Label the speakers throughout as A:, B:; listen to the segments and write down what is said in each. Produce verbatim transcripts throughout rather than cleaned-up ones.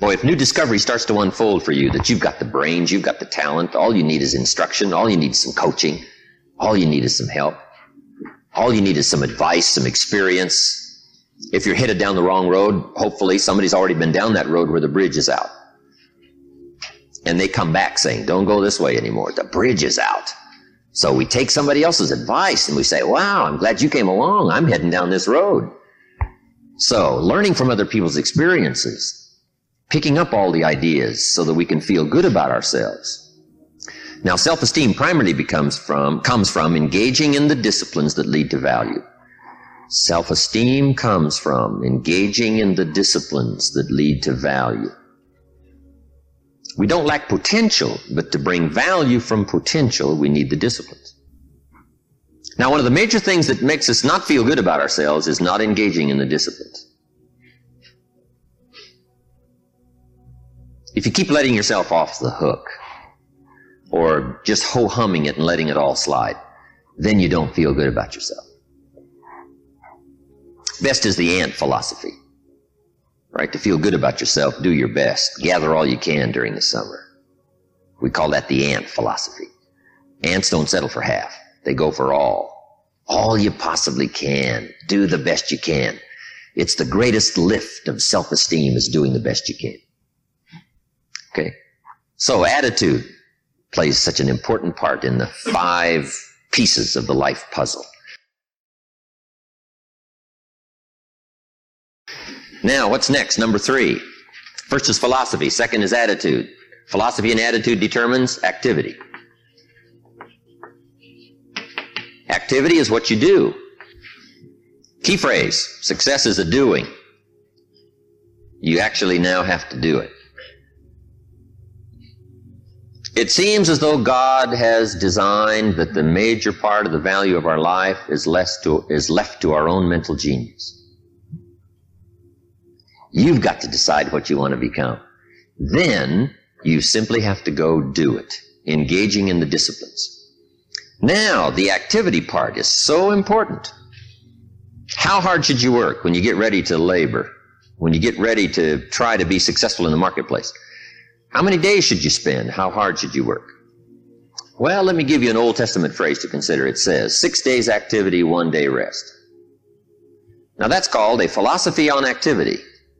A: Boy, if new discovery starts to unfold for you, that you've got the brains, you've got the talent, all you need is instruction, all you need is some coaching, all you need is some help, all you need is some advice, some experience. If you're headed down the wrong road, hopefully somebody's already been down that road where the bridge is out. And they come back saying, don't go this way anymore. The bridge is out. So we take somebody else's advice and we say, wow, I'm glad you came along. I'm heading down this road. So learning from other people's experiences, picking up all the ideas so that we can feel good about ourselves. Now, self-esteem primarily becomes from, comes from engaging in the disciplines that lead to value. Self-esteem comes from engaging in the disciplines that lead to value. We don't lack potential, but to bring value from potential, we need the disciplines. Now, one of the major things that makes us not feel good about ourselves is not engaging in the disciplines. If you keep letting yourself off the hook, or just ho-humming it and letting it all slide, then you don't feel good about yourself. Best is the ant philosophy, right? To feel good about yourself, do your best. Gather all you can during the summer. We call that the ant philosophy. Ants don't settle for half. They go for all. All you possibly can. Do the best you can. It's the greatest lift of self-esteem is doing the best you can. Okay? So attitude plays such an important part in the five pieces of the life puzzle. Now, what's next? Number three. First is philosophy. Second is attitude. Philosophy and attitude determines activity. Activity is what you do. Key phrase, success is a doing. You actually now have to do it. It seems as though God has designed that the major part of the value of our life is, less to, is left to our own mental genius. You've got to decide what you want to become. Then you simply have to go do it, engaging in the disciplines. Now, the activity part is so important. How hard should you work when you get ready to labor, when you get ready to try to be successful in the marketplace? How many days should you spend? How hard should you work? Well, let me give you an Old Testament phrase to consider. It says, six days activity, one day rest. Now, that's called a philosophy on activity.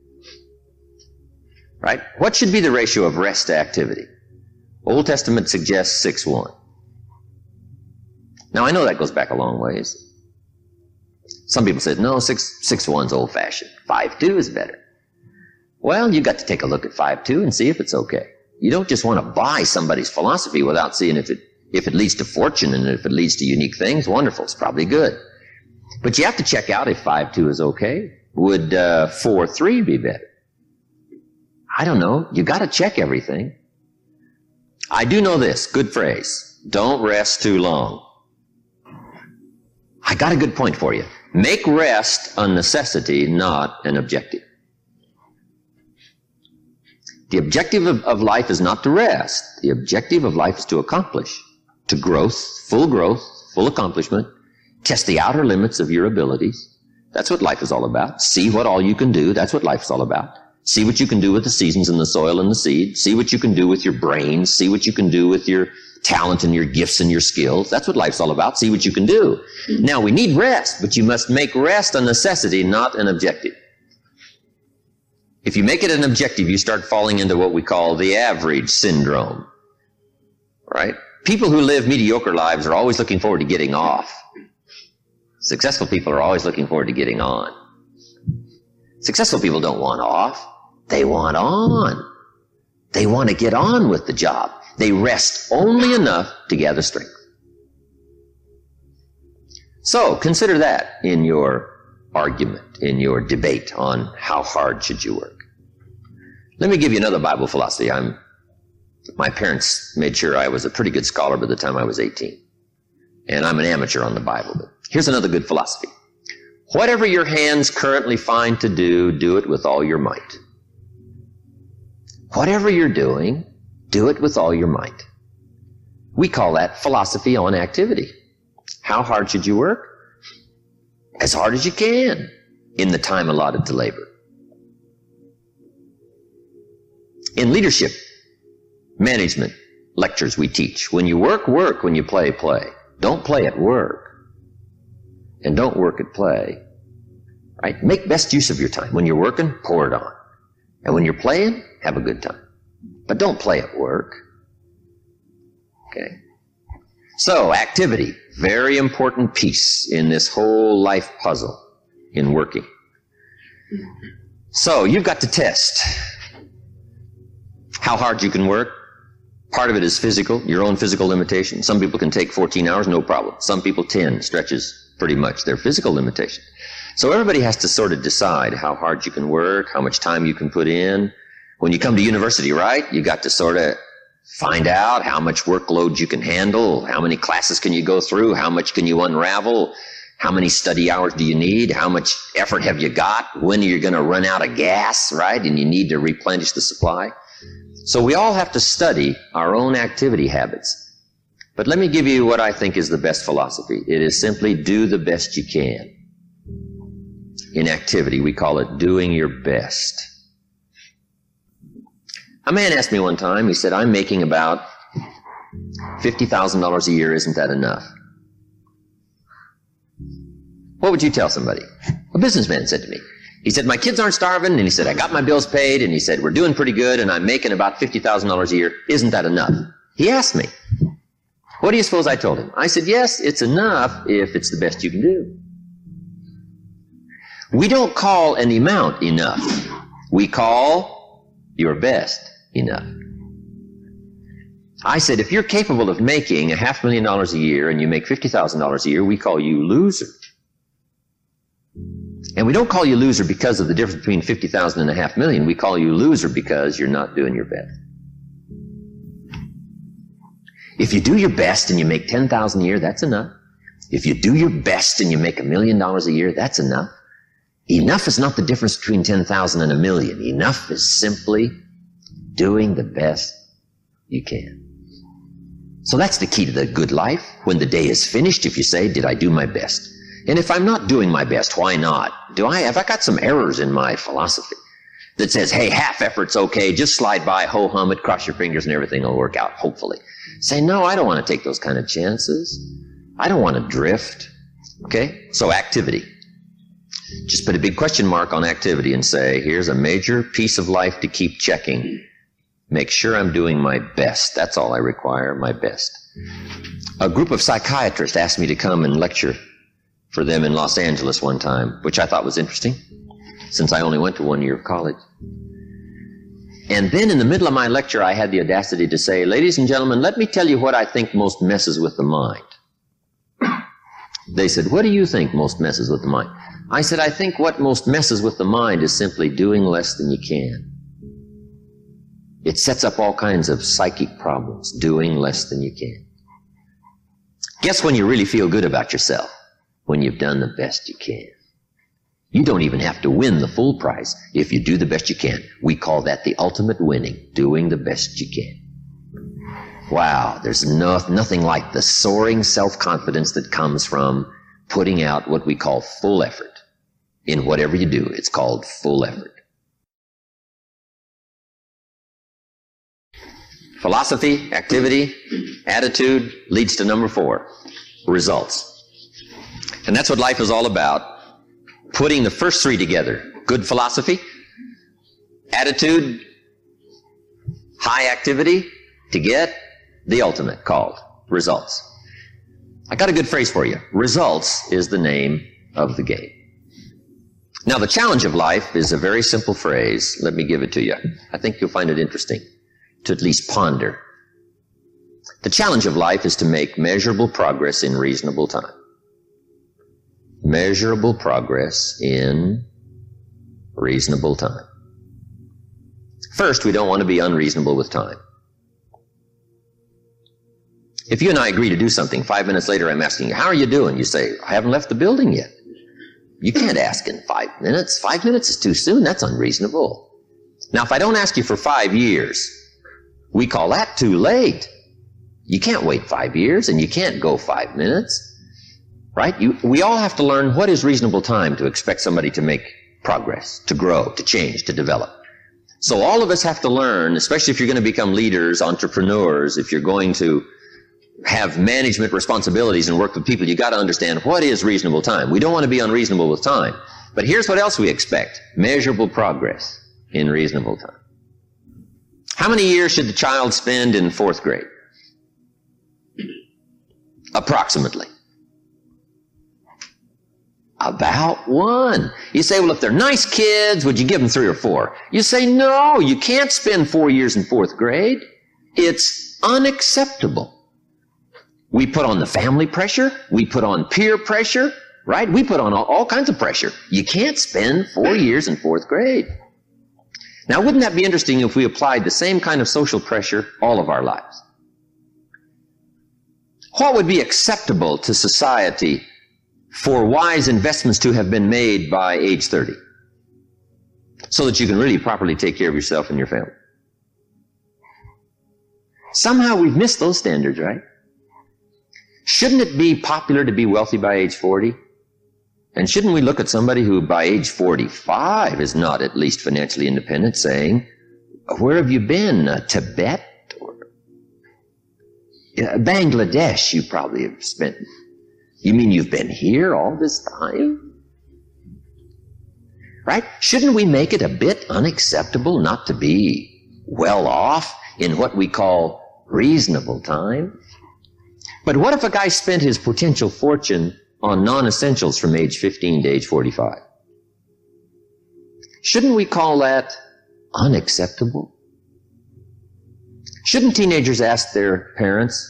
A: Right? What should be the ratio of rest to activity? Old Testament suggests six one. Now, I know that goes back a long ways. Some people said, no, six, six one's old-fashioned. five two is better. Well, you've got to take a look at five two and see if it's okay. You don't just want to buy somebody's philosophy without seeing if it, if it leads to fortune and if it leads to unique things. Wonderful. It's probably good. But you have to check out if five two is okay. Would uh, four three be better? I don't know. You got to check everything. I do know this. Good phrase. Don't rest too long. I got a good point for you. Make rest a necessity, not an objective. The objective of, of life is not to rest. The objective of life is to accomplish, to growth, full growth, full accomplishment. Test the outer limits of your abilities. That's what life is all about. See what all you can do. That's what life is all about. See what you can do with the seasons and the soil and the seed. See what you can do with your brains. See what you can do with your talent and your gifts and your skills. That's what life's all about. See what you can do. Now, we need rest, but you must make rest a necessity, not an objective. If you make it an objective, you start falling into what we call the average syndrome. Right? People who live mediocre lives are always looking forward to getting off. Successful people are always looking forward to getting on. Successful people don't want off. They want on. They want to get on with the job. They rest only enough to gather strength. So consider that in your argument, in your debate on how hard should you work. Let me give you another Bible philosophy. I'm, my parents made sure I was a pretty good scholar by the time I was eighteen. And I'm an amateur on the Bible. But here's another good philosophy. Whatever your hands currently find to do, do it with all your might. Whatever you're doing, do it with all your might. We call that philosophy on activity. How hard should you work? As hard as you can in the time allotted to labor. In leadership, management, lectures we teach, when you work, work. When you play, play. Don't play at work. And don't work at play. Right? Make best use of your time. When you're working, pour it on. And when you're playing, have a good time. But don't play at work. Okay? So, activity, very important piece in this whole life puzzle in working. So, you've got to test how hard you can work. Part of it is physical, your own physical limitation. Some people can take fourteen hours, no problem. Some people ten, stretches pretty much their physical limitation. So everybody has to sort of decide how hard you can work, how much time you can put in. When you come to university, right, you got to sort of find out how much workload you can handle, how many classes can you go through, how much can you unravel, how many study hours do you need, how much effort have you got, when are you going to run out of gas, right, and you need to replenish the supply. So we all have to study our own activity habits. But let me give you what I think is the best philosophy. It is simply do the best you can. In activity, we call it doing your best. A man asked me one time, he said, I'm making about fifty thousand dollars a year, isn't that enough? What would you tell somebody? A businessman said to me. He said, my kids aren't starving, and he said, I got my bills paid, and he said, we're doing pretty good, and I'm making about fifty thousand dollars a year. Isn't that enough? He asked me. What do you suppose I told him? I said, yes, it's enough if it's the best you can do. We don't call an amount enough. We call your best enough. I said, if you're capable of making a half million dollars a year and you make fifty thousand dollars a year, we call you loser. And we don't call you loser because of the difference between fifty thousand and a half million. We call you loser because you're not doing your best. If you do your best and you make ten thousand a year, that's enough. If you do your best and you make a million dollars a year, that's enough. Enough is not the difference between ten thousand and a million. Enough is simply doing the best you can. So that's the key to the good life. When the day is finished, if you say, did I do my best? And if I'm not doing my best, why not? Do I, have I got some errors in my philosophy that says, hey, half effort's okay, just slide by, ho-hum it, cross your fingers and everything will work out, hopefully. Say, no, I don't want to take those kind of chances. I don't want to drift. Okay? So activity. Just put a big question mark on activity and say, here's a major piece of life to keep checking. Make sure I'm doing my best. That's all I require, my best. A group of psychiatrists asked me to come and lecture for them in Los Angeles one time, which I thought was interesting, since I only went to one year of college. And then in the middle of my lecture, I had the audacity to say, ladies and gentlemen, let me tell you what I think most messes with the mind. They said, what do you think most messes with the mind? I said, I think what most messes with the mind is simply doing less than you can. It sets up all kinds of psychic problems, doing less than you can. Guess when you really feel good about yourself? When you've done the best you can. You don't even have to win the full prize if you do the best you can. We call that the ultimate winning, doing the best you can. Wow, there's no, nothing like the soaring self-confidence that comes from putting out what we call full effort. In whatever you do, it's called full effort. Philosophy, activity, attitude leads to number four, results. And that's what life is all about. Putting the first three together. Good philosophy, attitude, high activity to get the ultimate called results. I got a good phrase for you. Results is the name of the game. Now, the challenge of life is a very simple phrase. Let me give it to you. I think you'll find it interesting to at least ponder. The challenge of life is to make measurable progress in reasonable time. Measurable progress in reasonable time. First, we don't want to be unreasonable with time. If you and I agree to do something, five minutes later I'm asking you, how are you doing? You say, I haven't left the building yet. You can't ask in five minutes. Five minutes is too soon. That's unreasonable. Now, if I don't ask you for five years, we call that too late. You can't wait five years and you can't go five minutes. Right? You, we all have to learn what is reasonable time to expect somebody to make progress, to grow, to change, to develop. So all of us have to learn, especially if you're going to become leaders, entrepreneurs, if you're going to have management responsibilities and work with people, you got to understand what is reasonable time. We don't want to be unreasonable with time. But here's what else we expect. Measurable progress in reasonable time. How many years should the child spend in fourth grade? Approximately. About one. You say, well, if they're nice kids, would you give them three or four? You say, no, you can't spend four years in fourth grade. It's unacceptable. We put on the family pressure. We put on peer pressure, right? We put on all, all kinds of pressure. You can't spend four years in fourth grade. Now, wouldn't that be interesting if we applied the same kind of social pressure all of our lives? What would be acceptable to society for wise investments to have been made by age thirty, so that you can really properly take care of yourself and your family? Somehow we've missed those standards, right? Shouldn't it be popular to be wealthy by age forty? And shouldn't we look at somebody who by age forty-five is not at least financially independent, saying, where have you been? Uh, Tibet? Or uh, Bangladesh you probably have spent. You mean you've been here all this time? Right? Shouldn't we make it a bit unacceptable not to be well off in what we call reasonable time? But what if a guy spent his potential fortune on non-essentials from age fifteen to age forty-five? Shouldn't we call that unacceptable? Shouldn't teenagers ask their parents,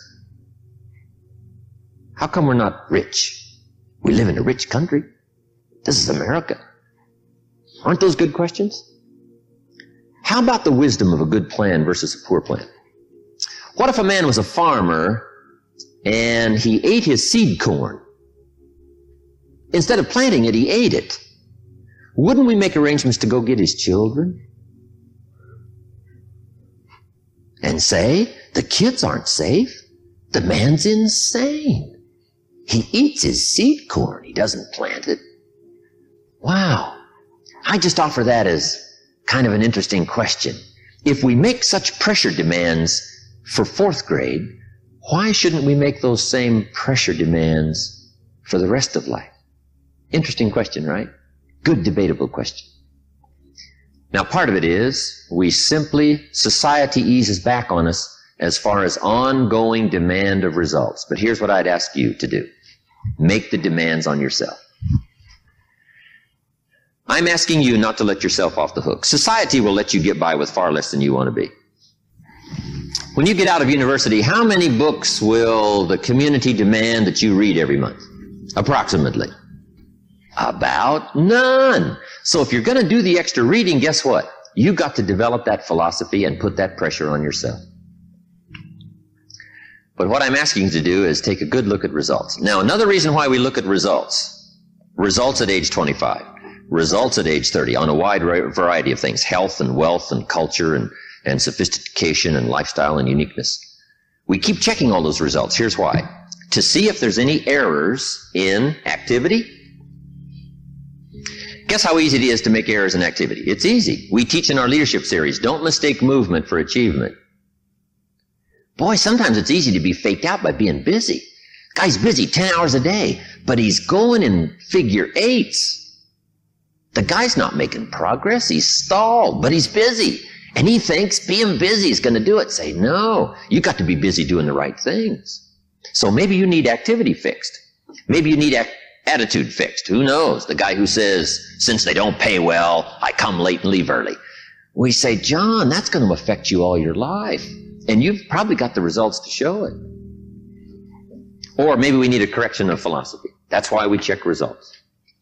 A: how come we're not rich? We live in a rich country. This is America. Aren't those good questions? How about the wisdom of a good plan versus a poor plan? What if a man was a farmer and he ate his seed corn? Instead of planting it, he ate it. Wouldn't we make arrangements to go get his children? And say, the kids aren't safe. The man's insane. He eats his seed corn. He doesn't plant it. Wow. I just offer that as kind of an interesting question. If we make such pressure demands for fourth grade, why shouldn't we make those same pressure demands for the rest of life? Interesting question, right? Good debatable question. Now, part of it is we simply, society eases back on us as far as ongoing demand of results. But here's what I'd ask you to do. Make the demands on yourself. I'm asking you not to let yourself off the hook. Society will let you get by with far less than you want to be. When you get out of university, how many books will the community demand that you read every month? Approximately. About none. So if you're going to do the extra reading, guess what? You've got to develop that philosophy and put that pressure on yourself. But what I'm asking you to do is take a good look at results. Now, another reason why we look at results, results at age twenty-five, results at age thirty, on a wide variety of things, health and wealth and culture and, and sophistication and lifestyle and uniqueness. We keep checking all those results. Here's why. To see if there's any errors in activity. Guess how easy it is to make errors in activity? It's easy. We teach in our leadership series, don't mistake movement for achievement. Boy, sometimes it's easy to be faked out by being busy. Guy's busy ten hours a day, but he's going in figure eights. The guy's not making progress. He's stalled, but he's busy. And he thinks being busy is going to do it. Say, no, you got to be busy doing the right things. So maybe you need activity fixed. Maybe you need ac- attitude fixed. Who knows? The guy who says, since they don't pay well, I come late and leave early. We say, John, that's going to affect you all your life. And you've probably got the results to show it. Or maybe we need a correction of philosophy. That's why we check results.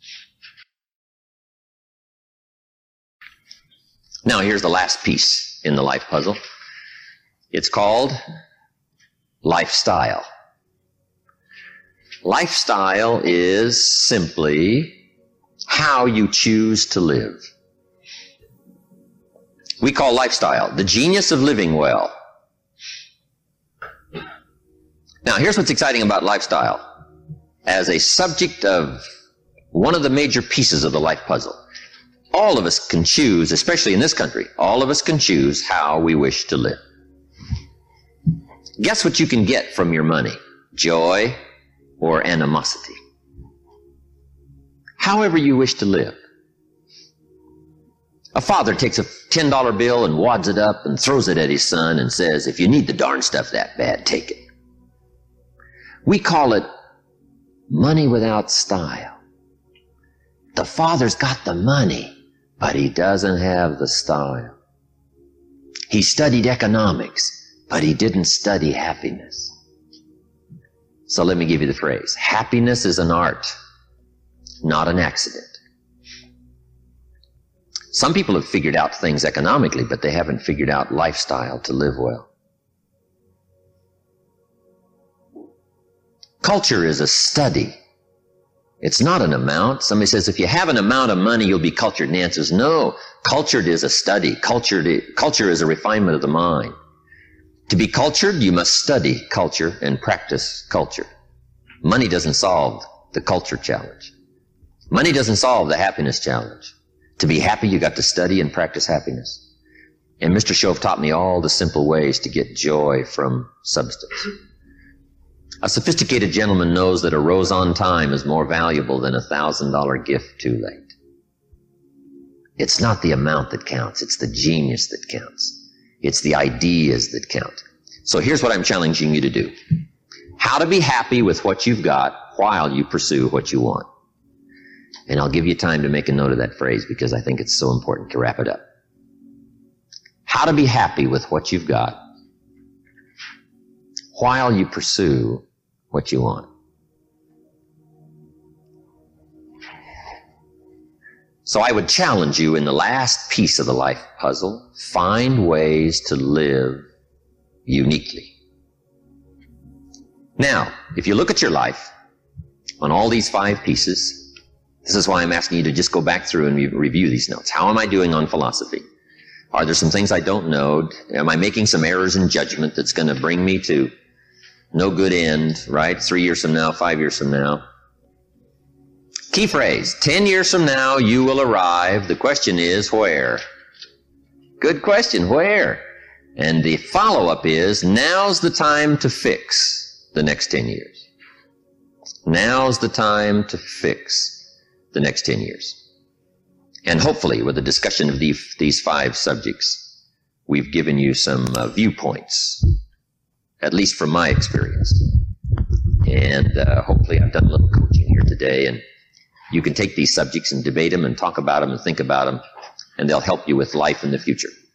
A: Now, here's the last piece in the life puzzle. It's called lifestyle. Lifestyle is simply how you choose to live. We call lifestyle the genius of living well. Now, here's what's exciting about lifestyle. As a subject of one of the major pieces of the life puzzle, all of us can choose, especially in this country, all of us can choose how we wish to live. Guess what you can get from your money? Joy or animosity? However you wish to live. A father takes a ten dollar bill and wads it up and throws it at his son and says, if you need the darn stuff that bad, take it. We call it money without style. The father's got the money, but he doesn't have the style. He studied economics, but he didn't study happiness. So let me give you the phrase. Happiness is an art, not an accident. Some people have figured out things economically, but they haven't figured out lifestyle to live well. Culture is a study. It's not an amount. Somebody says, if you have an amount of money, you'll be cultured. And the answer is no. Cultured is a study. Cultured, culture is a refinement of the mind. To be cultured, you must study culture and practice culture. Money doesn't solve the culture challenge. Money doesn't solve the happiness challenge. To be happy, you got to study and practice happiness. And Mister Shove taught me all the simple ways to get joy from substance. A sophisticated gentleman knows that a rose on time is more valuable than a thousand dollar gift too late. It's not the amount that counts. It's the genius that counts. It's the ideas that count. So here's what I'm challenging you to do. How to be happy with what you've got while you pursue what you want. And I'll give you time to make a note of that phrase because I think it's so important to wrap it up. How to be happy with what you've got while you pursue what you want. So I would challenge you in the last piece of the life puzzle, find ways to live uniquely. Now, if you look at your life on all these five pieces, this is why I'm asking you to just go back through and re- review these notes. How am I doing on philosophy? Are there some things I don't know? Am I making some errors in judgment that's going to bring me to no good end, right? Three years from now, five years from now. Key phrase, ten years from now, you will arrive. The question is, where? Good question, where? And the follow-up is, now's the time to fix the next ten years. Now's the time to fix the next ten years. And hopefully, with the discussion of these, these five subjects, we've given you some uh, viewpoints, at least from my experience. And uh, hopefully I've done a little coaching here today, and you can take these subjects and debate them and talk about them and think about them, and they'll help you with life in the future.